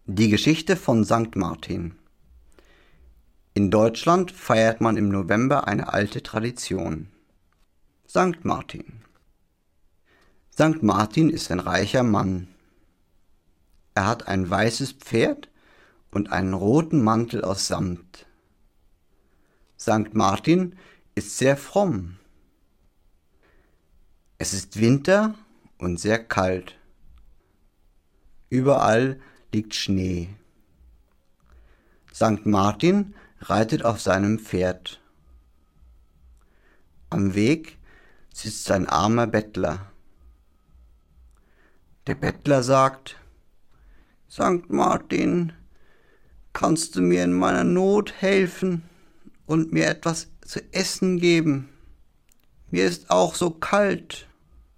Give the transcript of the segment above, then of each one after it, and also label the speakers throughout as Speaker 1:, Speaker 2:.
Speaker 1: Die Geschichte von Sankt Martin. In Deutschland feiert man im November eine alte Tradition. Sankt Martin. Sankt Martin ist ein reicher Mann. Er hat ein weißes Pferd und einen roten Mantel aus Samt. Sankt Martin ist sehr fromm. Es ist Winter und sehr kalt. Überall liegt Schnee. Sankt Martin reitet auf seinem Pferd. Am Weg sitzt ein armer Bettler. Der Bettler sagt: Sankt Martin, kannst du mir in meiner Not helfen und mir etwas zu essen geben? Mir ist auch so kalt.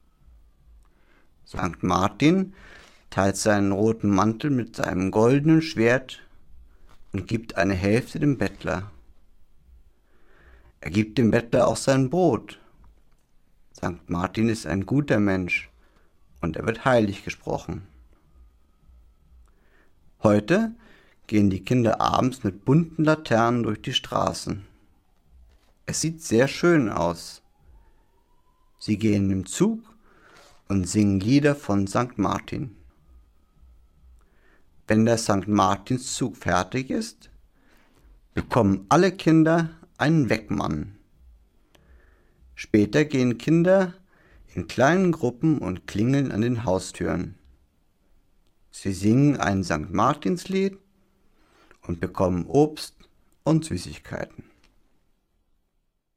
Speaker 1: Sankt Martin teilt seinen roten Mantel mit seinem goldenen Schwert und gibt eine Hälfte dem Bettler. Er gibt dem Bettler auch sein Brot. Sankt Martin ist ein guter Mensch und er wird heilig gesprochen. Heute gehen die Kinder abends mit bunten Laternen durch die Straßen. Es sieht sehr schön aus. Sie gehen im Zug und singen Lieder von Sankt Martin. Wenn der Sankt Martinszug fertig ist, bekommen alle Kinder einen Weckmann. Später gehen Kinder in kleinen Gruppen und klingeln an den Haustüren. Sie singen ein Sankt Martinslied und bekommen Obst und Süßigkeiten.